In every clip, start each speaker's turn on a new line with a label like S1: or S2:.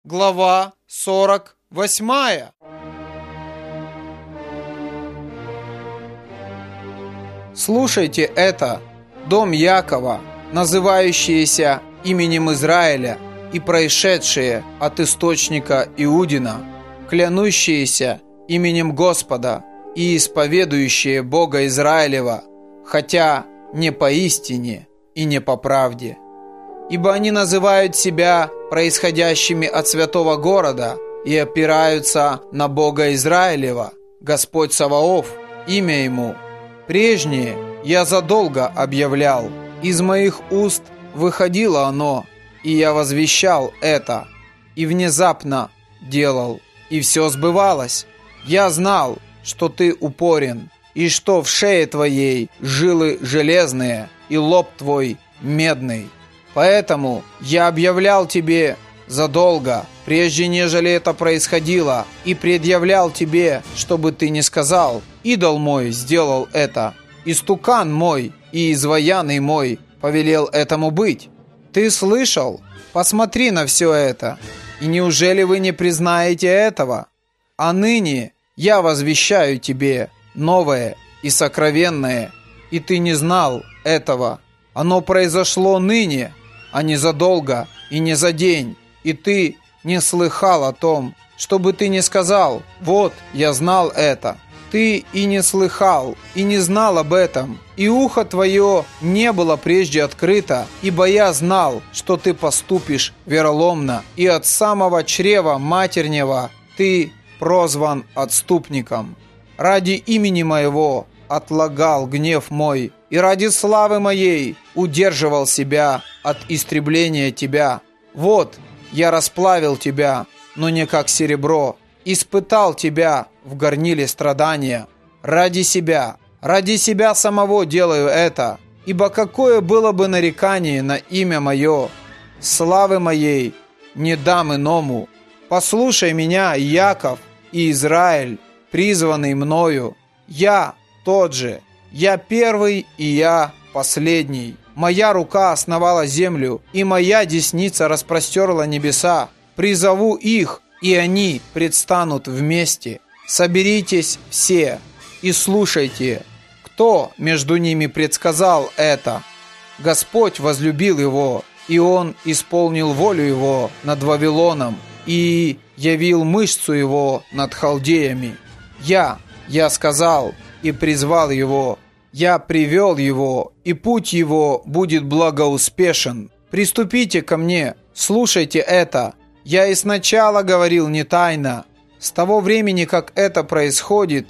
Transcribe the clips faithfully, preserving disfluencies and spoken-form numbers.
S1: глава сорок восьмая. Слушайте это, дом Якова, называющиеся именем Израиля и происшедшие от источника Иудина, клянущиеся именем Господа и исповедующие Бога Израилева, хотя не поистине и не по правде. Ибо они называют себя происходящими от святого города и опираются на Бога Израилева, Господь Саваоф, имя Ему. Прежнее я задолго объявлял, из моих уст выходило оно, и я возвещал это, и внезапно делал, и все сбывалось. Я знал, что ты упорен, и что в шее твоей жилы железные, и лоб твой медный. Поэтому я объявлял тебе задолго, прежде нежели это происходило, и предъявлял тебе, чтобы ты не сказал: «Идол мой сделал это, истукан мой и изваянный мой повелел этому быть». Ты слышал? Посмотри на все это. И неужели вы не признаете этого? А ныне я возвещаю тебе новое и сокровенное, и ты не знал этого. Оно произошло ныне, а не задолго и не за день, и ты не слыхал о том, чтобы ты не сказал: «Вот, я знал это». Ты и не слыхал, и не знал об этом, и ухо твое не было прежде открыто, ибо я знал, что ты поступишь вероломно, и от самого чрева матернего ты прозван отступником. Ради имени моего отлагал гнев мой, и ради славы моей удерживал себя от истребления тебя. Вот, я расплавил тебя, но не как серебро, испытал тебя в горниле страдания. Ради себя, ради себя самого делаю это, ибо какое было бы нарекание на имя мое, славы моей не дам иному. Послушай меня, Яков и Израиль, призванный мною. Я тот же, я первый и я последний. Моя рука основала землю, и моя десница распростерла небеса. Призову их, и они предстанут вместе. Соберитесь все и слушайте, кто между ними предсказал это. Господь возлюбил его, и он исполнил волю его над Вавилоном и явил мышцу его над халдеями. Я, я сказал и призвал его, я привел его, и путь его будет благоуспешен. Приступите ко мне, слушайте это. Я и сначала говорил не тайно. С того времени, как это происходит,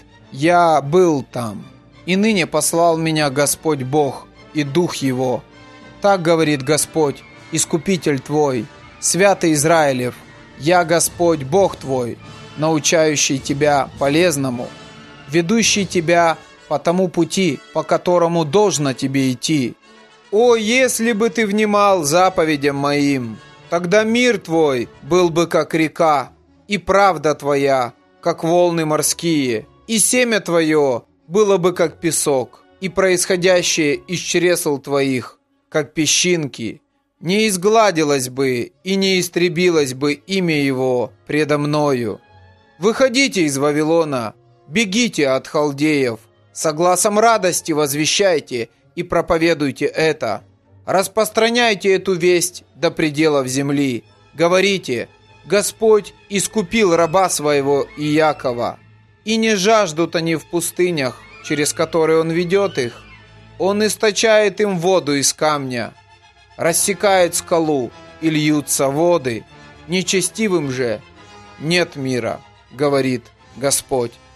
S1: я был там. И ныне послал меня Господь Бог и Дух Его. Так говорит Господь, Искупитель твой, Святый Израилев: я Господь Бог твой, научающий тебя полезному, ведущий тебя по тому пути, по которому должно тебе идти. О, если бы ты внимал заповедям моим! Тогда мир твой был бы как река, и правда твоя, как волны морские, и семя твое было бы как песок, и происходящее из чресл твоих, как песчинки. Не изгладилось бы и не истребилось бы имя его предо мною. Выходите из Вавилона, бегите от халдеев, со гласом радости возвещайте и проповедуйте это. Распространяйте эту весть до пределов земли. Говорите: Господь искупил раба своего Иакова, и не жаждут они в пустынях, через которые Он ведет их. Он источает им воду из камня, рассекает скалу, и льются воды. Нечестивым же нет мира, говорит Господь.